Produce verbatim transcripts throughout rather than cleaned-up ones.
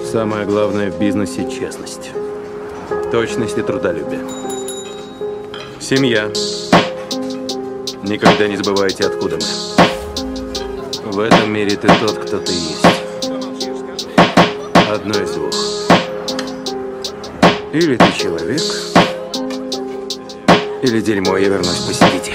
Самое главное в бизнесе – честность, точность и трудолюбие. Семья. Никогда не забывайте, откуда мы. В этом мире ты тот, кто ты есть. Одно из двух. Или ты человек, или дерьмо, я вернусь, посидите.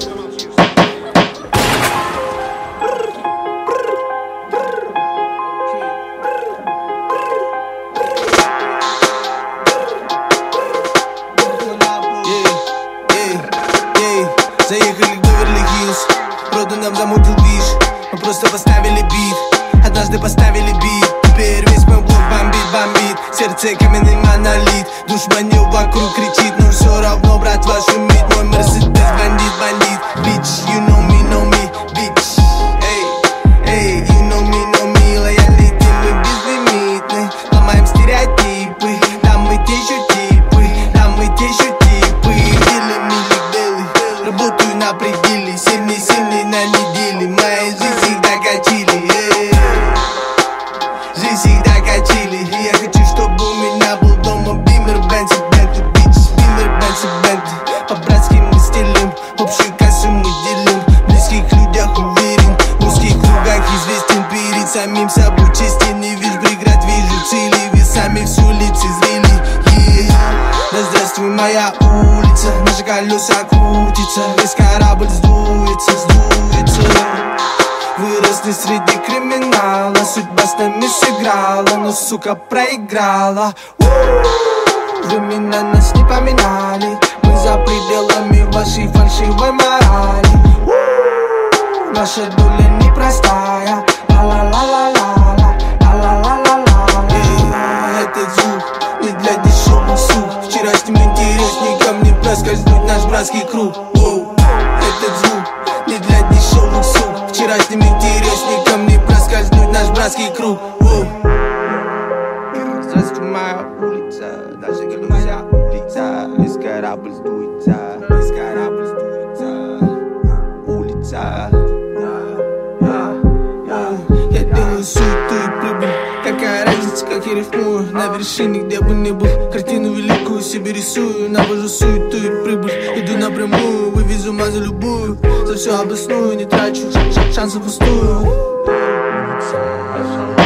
Заехали в Беверли-Хиллз, роду нам замутил движ. Мы просто поставили бит, однажды поставили бит. Теперь весь мой блок бомбит, бомбит. Сердце каменный монолит, душманил вокруг кричит, но все равно, братва, шумит. Мой Мерседес бандит, бандит. Bitch, you know me, know me, bitch. Эй, эй, you know me, know me. Лоялити мы безлимитны, ломаем стереотипы. Да мы те еще типы, да мы те еще типы. Белый милик, белый, работаю на пределе. Сильный, сильный на неделе. Моя жизнь всегда качели, эй. Жизнь всегда качели. И я хочу, чтобы у меня был дома Бимер, Бенц и Бентли, бич. Бимер, Бенц и Бентли. По-братски мы стелим, общую кассу мы делим. В близких людях уверен, в узких кругах известен. Перед самим собой честен. Не вижу преград, вижу цели. Вы сами все лицезрели, yeah. Да здравствуй моя улица, наши колеса крутятся. Весь корабль сдуется, сдуется. Выросли среди криминала, судьба с нами сыграла, но, сука, проиграла. Вы меня нас не поминали, мы за пределами вашей фальшивой морали. Наша доля непростая, ла-ла-ла-ла-ла, ла-ла-ла-ла-ла. Этот звук не для дешевых сук. Вчерашним интересникам не проскользнуть наш братский круг. Этот звук не для дешевых сук. Вчерашним интересникам не проскользнуть наш братский круг. Здравствуй, моя улица, наша колеса улица. Весь корабль сдуется, весь корабль сдуется. Улица. Я делаю суету и прибыль. Какая разница, как я рифмую. На вершине, где бы ни был, картину великую себе рисую. Навожу суету и прибыль. Иду напрямую, вывезу ума за любую. За все обосную, не трачу шансов пустую.